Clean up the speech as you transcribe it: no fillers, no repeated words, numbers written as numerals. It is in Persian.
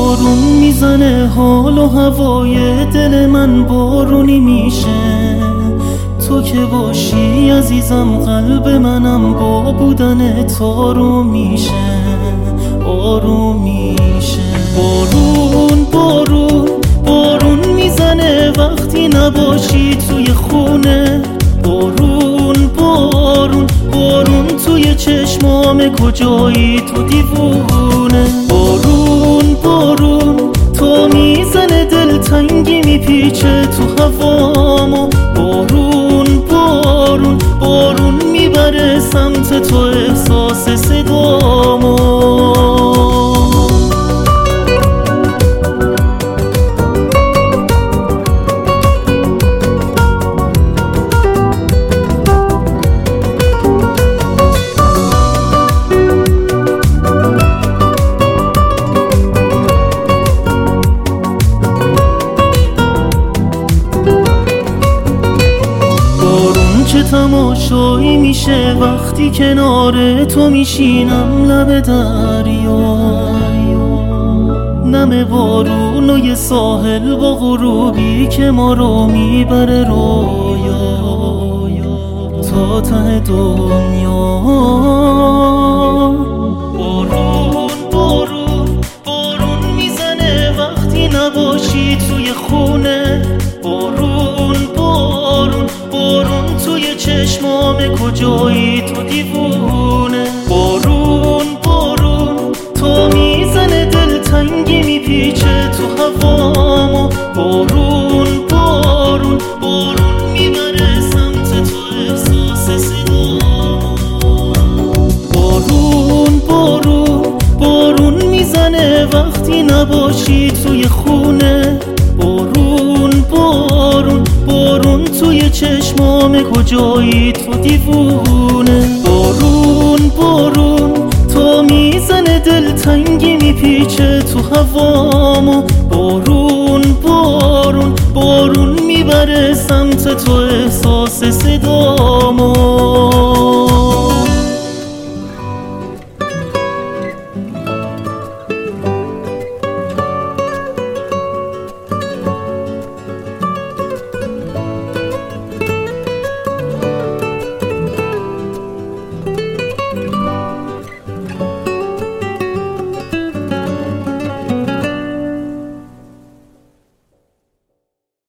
بارون میزنه حال و هوای دل من بارونی میشه. تو که باشی عزیزم قلب منم با بودن تارو میشه، آروم میشه. بارون بارون بارون میزنه وقتی نباشی توی خونه. بارون بارون بارون توی چشمام کجایی تو دیوونه. بارون بارون تو میزنه دلتنگی میپیچه تو هوامو. بارون بارون بارون میبره سمت تو احساس صدامو. چه تماشایی میشه وقتی کنار تو میشینم لب دریا. نم بارون و یه ساحل با غروبی که ما رو میبره رویا تا ته دنیا. بارون بارون بارون میزنه وقتی نباشی توی خونه. بارون بارون بارون توی چشمام کجایی تو دیوونه. بارون بارون تو میزنه دلتنگی میپیچه تو هوامو. بارون بارون بارون میبره سمت تو احساس صدامو. بارون بارون بارون میزنه وقتی نباشی توی خونه. بارون بارون بارون توی چشمام کجایی تو دیوونه. بارون بارون تو میزنه دلتنگی میپیچه تو هوا.